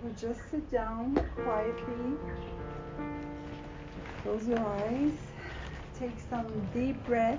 So just sit down quietly, close your eyes, take some deep breath.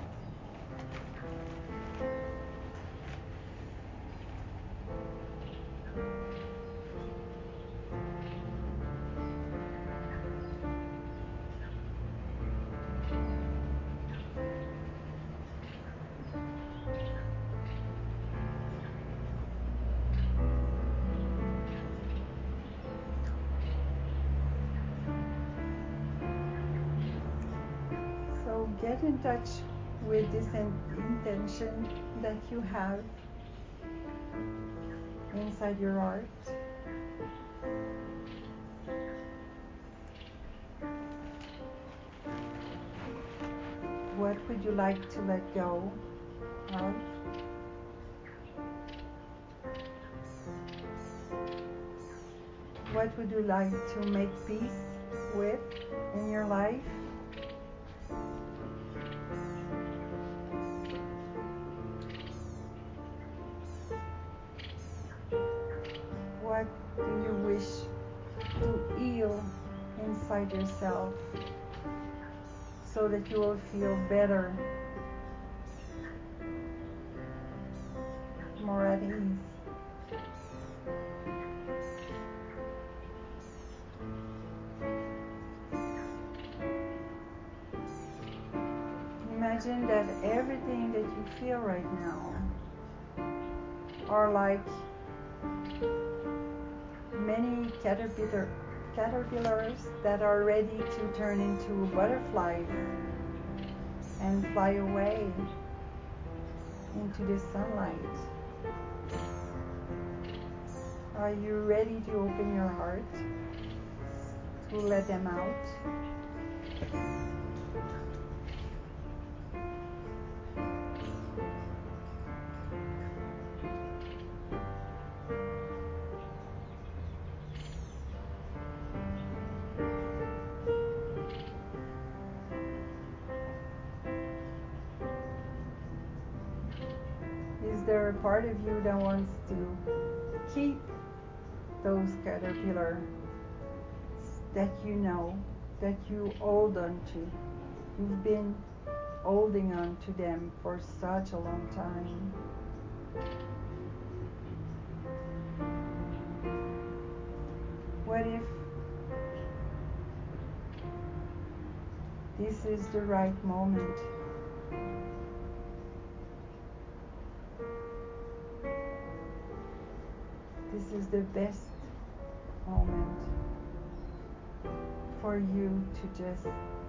So get in touch with this intention that you have inside your heart. What would you like to let go of? What would you like to make peace with in your life? What do you wish to heal inside yourself so that you will feel better, more at ease? Imagine that everything that you feel right now are like many caterpillars that are ready to turn into butterflies and fly away into the sunlight. Are you ready to open your heart to let them out? Is there a part of you that wants to keep those caterpillars that you know, that you hold on to? You've been holding on to them for such a long time. What if this is the right moment? This is the best moment for you to just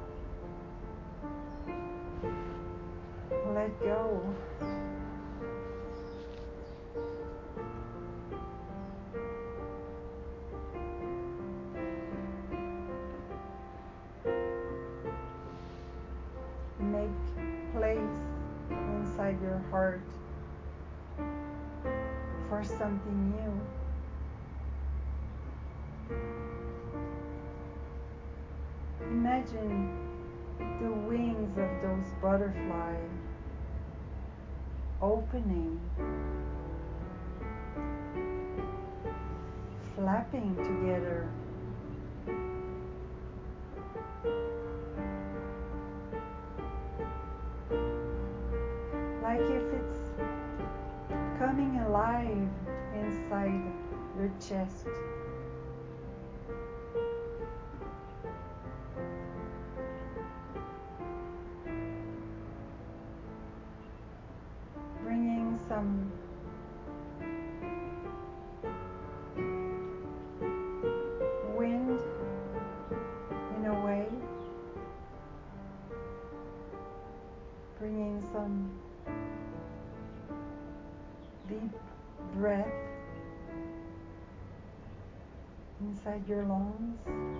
let go. Make place inside your heart for something new. Imagine the wings of those butterflies opening, flapping together. Like if it's coming alive inside your chest. Bringing some wind in a way, bringing some deep breath inside your lungs.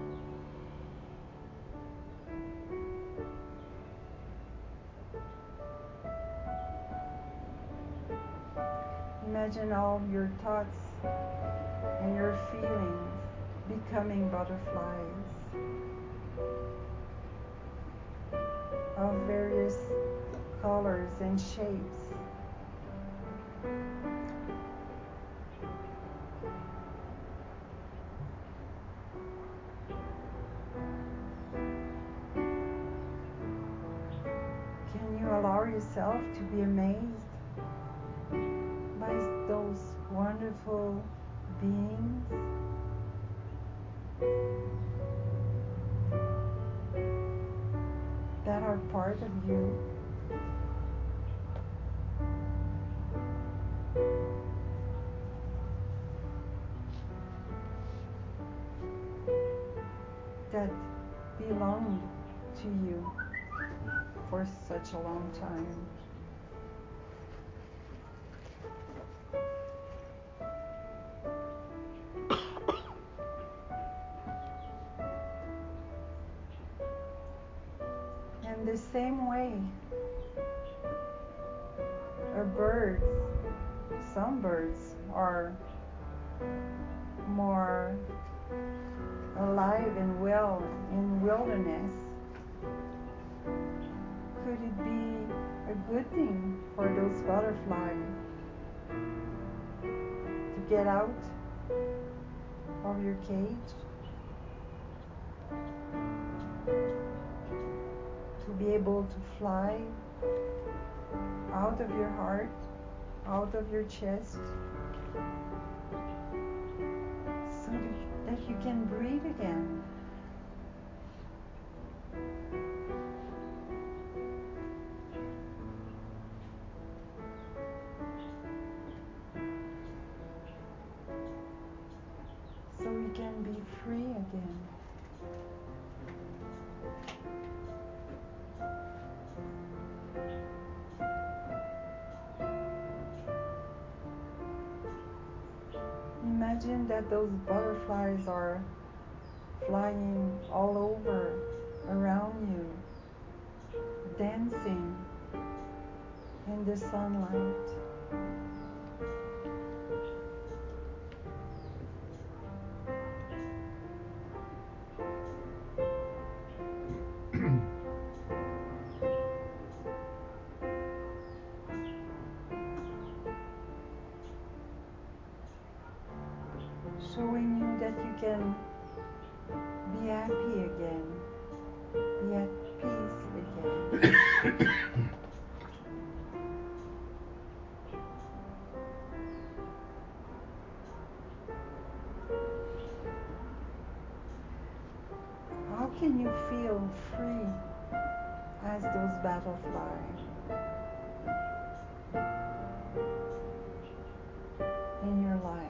Imagine all your thoughts and your feelings becoming butterflies of various colors and shapes. allow yourself to be amazed by those wonderful beings that are part of you. That belonged to you for such a long time. And the same way, a bird, some birds are more alive and well in wilderness. Could it be a good thing for those butterflies to get out of your cage, to be able to fly out of your heart, out of your chest, so that you can breathe again? So we can be free again. Imagine that those butterflies are flying all over around you, dancing in the sunlight. Showing you that you can be happy again, be at peace again. How can you feel free as those butterflies in your life?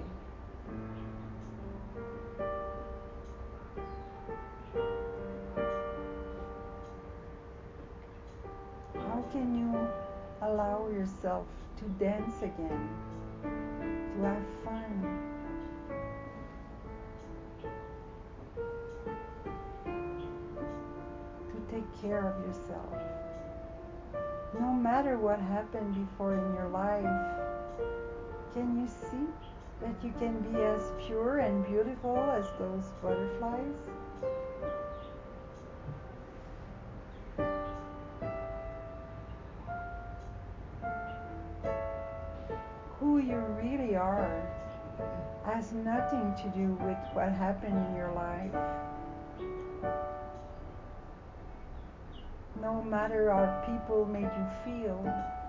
How can you allow yourself to dance again, to have fun, to take care of yourself? No matter what happened before in your life, can you see that you can be as pure and beautiful as those butterflies? Who you really are has nothing to do with what happened in your life. No matter how people made you feel,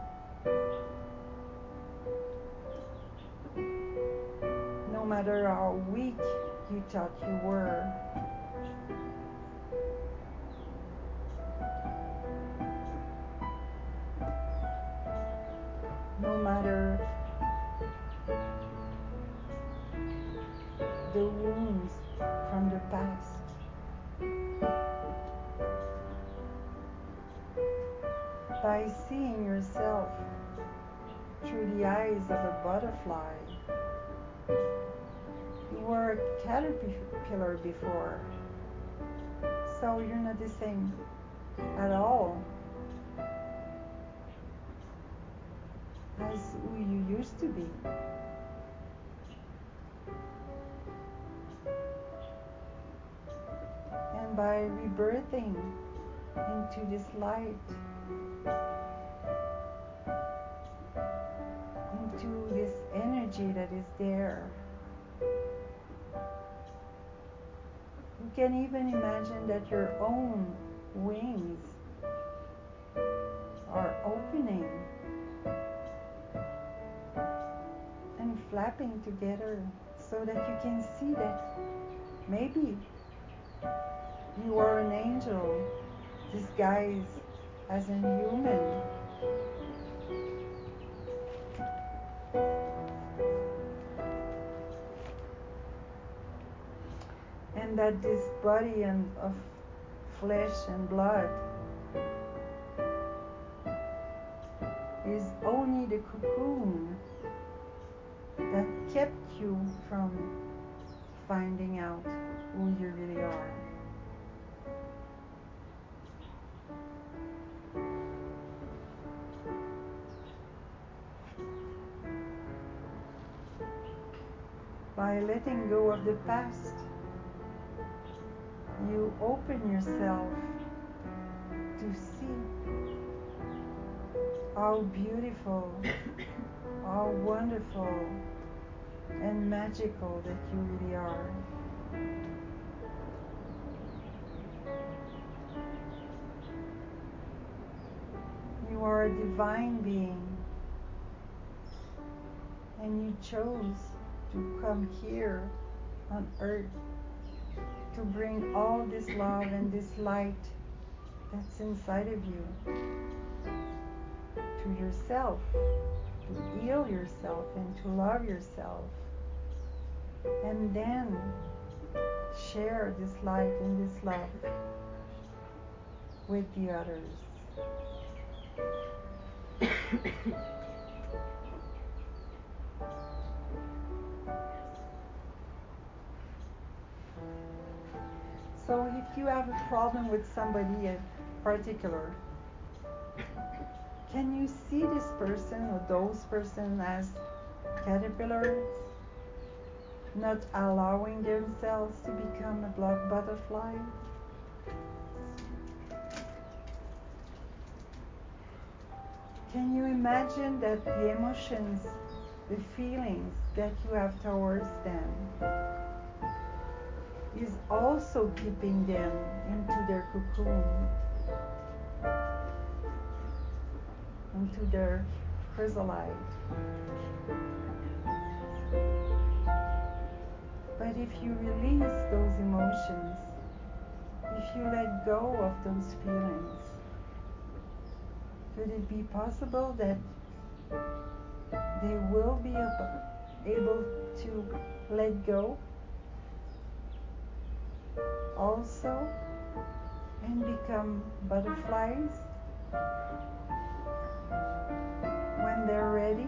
no matter how weak you thought you were, no matter the wounds from the past, by seeing yourself through the eyes of a butterfly, you were a caterpillar before, so you're not the same at all as who you used to be. And by rebirthing into this light, into this energy that is there, you can even imagine that your own wings are open. clapping together so that you can see that maybe you are an angel disguised as a human. And that this body of flesh and blood is only the cocoon that kept you from finding out who you really are. By letting go of the past, you open yourself to see how beautiful, how wonderful and magical that you really are. You are a divine being, and you chose to come here on earth to bring all this love and this light that's inside of you to yourself, to heal yourself and to love yourself, and then share this light and this love with the others. So if you have a problem with somebody in particular, can you see this person or those person as caterpillars, not allowing themselves to become a butterfly? Can you imagine that the emotions, the feelings that you have towards them is also keeping them into their cocoon, into their chrysolite? But if you release those emotions, if you let go of those feelings, could it be possible that they will be able to let go also and become butterflies when they're ready?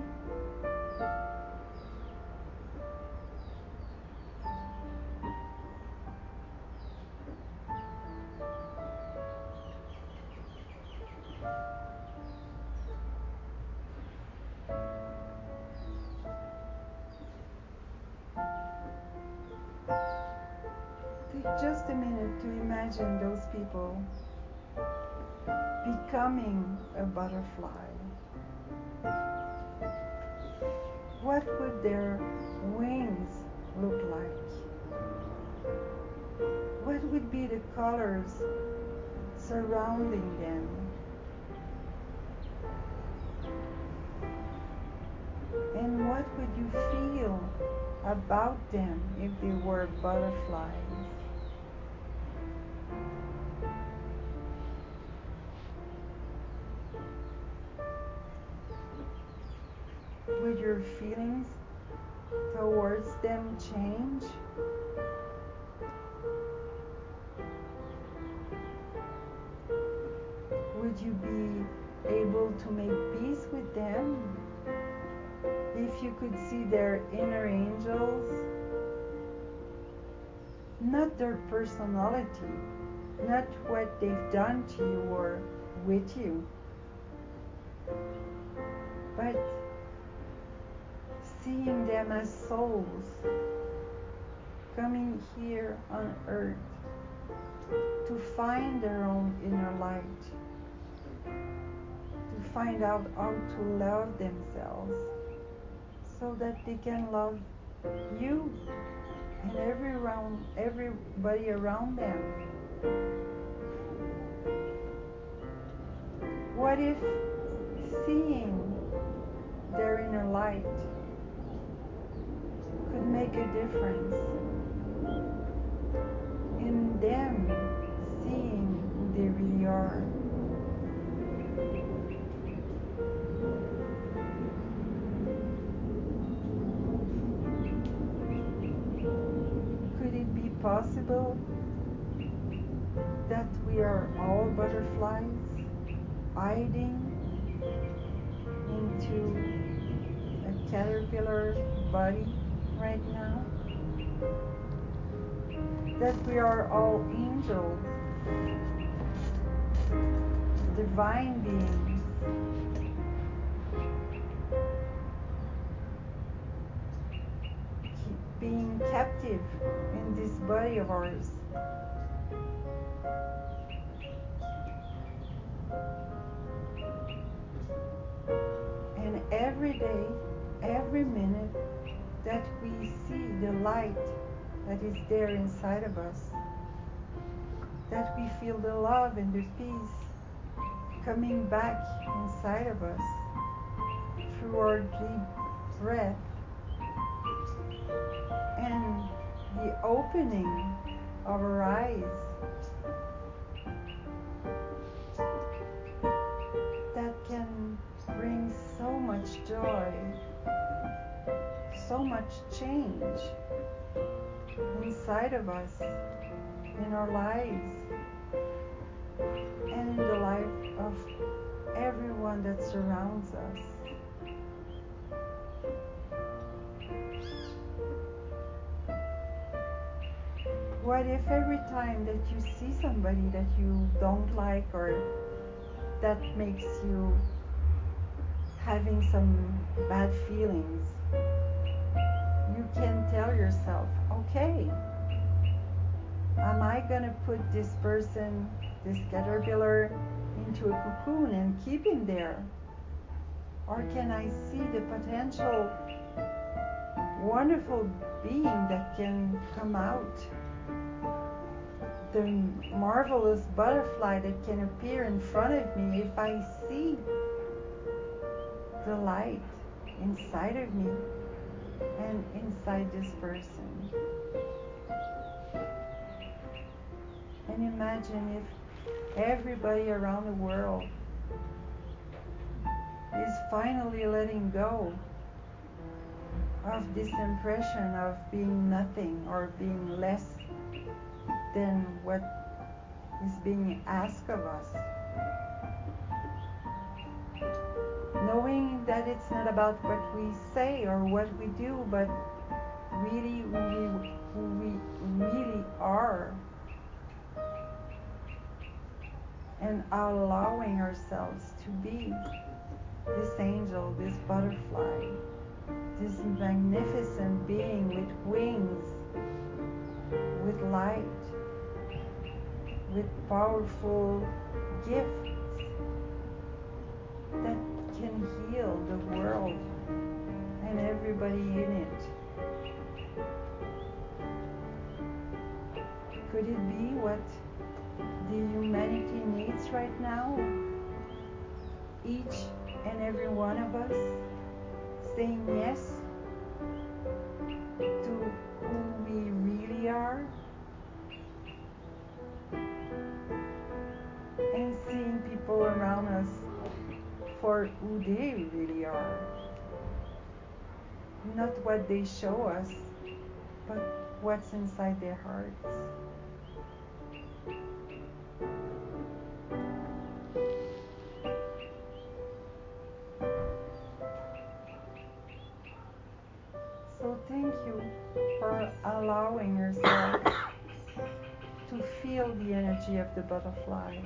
Take just a minute to imagine those people becoming a butterfly. What would their wings look like? What would be the colors surrounding them? And what would you feel about them if they were butterflies? Would your feelings towards them change? Would you be able to make peace with them if you could see their inner angels? Not their personality, not what they've done to you or with you, but seeing them as souls coming here on earth to find their own inner light, to find out how to love themselves so that they can love you and everybody around them. What if seeing their inner light a difference in them seeing who they really are. Could it be possible that we are all butterflies hiding into a caterpillar body right now? That we are all angels, divine beings, being captive in this body of ours. And every day, every minute that we see the light that is there inside of us, that we feel the love and the peace coming back inside of us through our deep breath and the opening of our eyes, that can bring so much joy, so much change inside of us, in our lives, and in the life of everyone that surrounds us. What if every time that you see somebody that you don't like or that makes you having some bad feelings, you can tell yourself, okay, am I gonna put this person, this caterpillar, into a cocoon and keep him there? Or can I see the potential wonderful being that can come out? The marvelous butterfly that can appear in front of me if I see the light inside of me and inside this person. And imagine if everybody around the world is finally letting go of this impression of being nothing or being less than what is being asked of us. Knowing that it's not about what we say or what we do, but really who we really are. And allowing ourselves to be this angel, this butterfly, this magnificent being with wings, with light, with powerful gifts that can heal the world and everybody in it. Could it be what the humanity needs right now? Each and every one of us saying yes to who we really are and seeing people around us for who they really are. Not what they show us, but what's inside their hearts. So thank you for allowing yourself to feel the energy of the butterfly.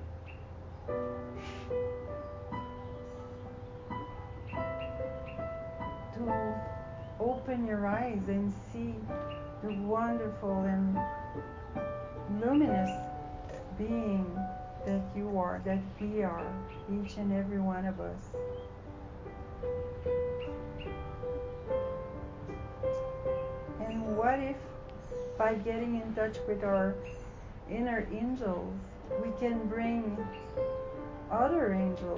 To open your eyes and see the wonderful and luminous being that you are, that we are, each and every one of us. And what if by getting in touch with our inner angels, we can bring other angels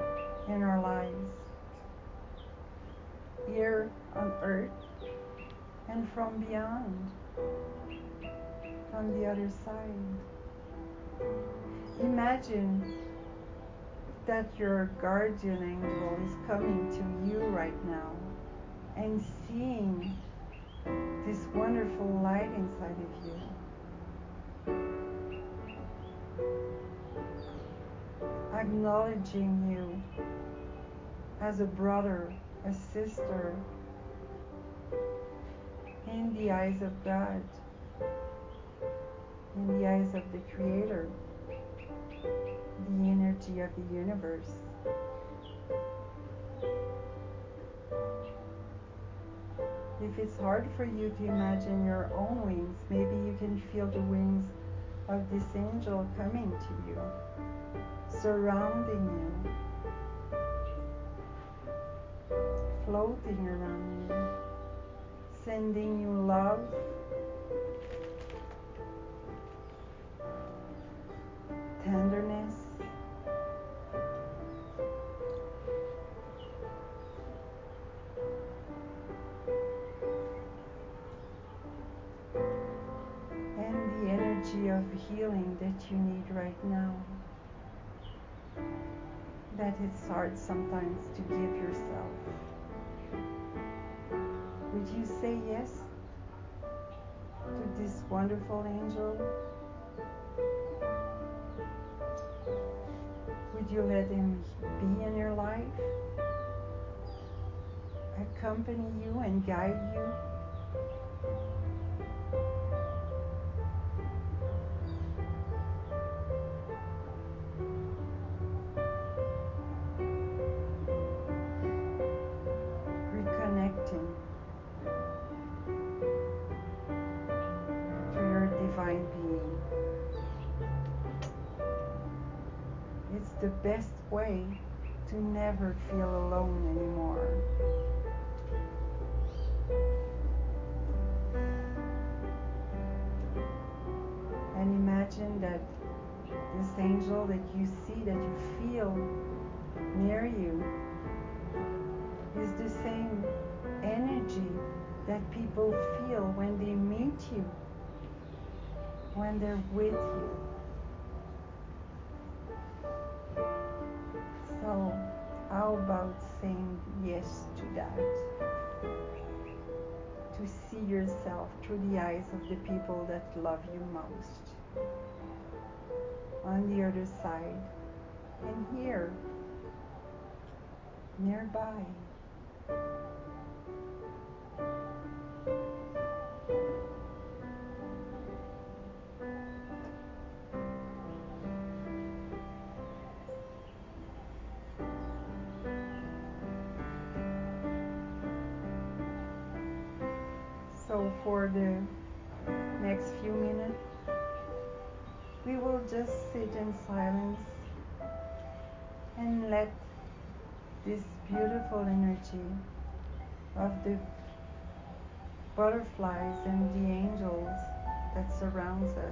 in our lives here on earth from beyond, from the other side. Imagine that your guardian angel is coming to you right now and seeing this wonderful light inside of you. Acknowledging you as a brother, a sister, in the eyes of God, in the eyes of the Creator, the energy of the universe. If it's hard for you to imagine your own wings, maybe you can feel the wings of this angel coming to you, surrounding you, floating around you, sending you love, tenderness, and the energy of healing that you need right now, that it's hard sometimes to give yourself. Would you say yes to this wonderful angel? Would you let him be in your life, accompany you and guide you? Reconnecting to your divine being. It's the best way to never feel alone anymore. And imagine that this angel that you see, that you feel near you, is the same energy that people feel when they meet you, when they're with you. So, how about saying yes to that? To see yourself through the eyes of the people that love you most. On the other side, and here, nearby. So for the next few minutes, we will just sit in silence and let this beautiful energy of the butterflies and the angels that surrounds us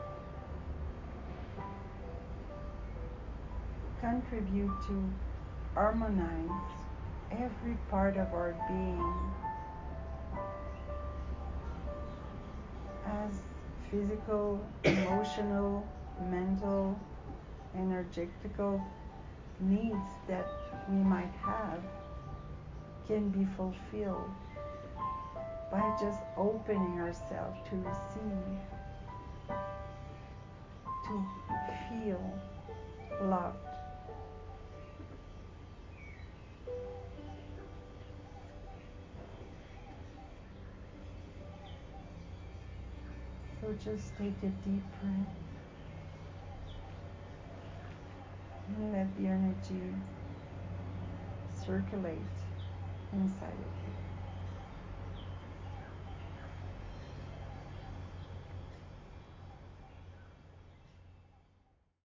contribute to harmonize every part of our being, as physical, emotional, mental, energetical needs that we might have can be fulfilled by just opening ourselves to receive, to feel loved. So just take a deep breath and let the energy circulate inside of you.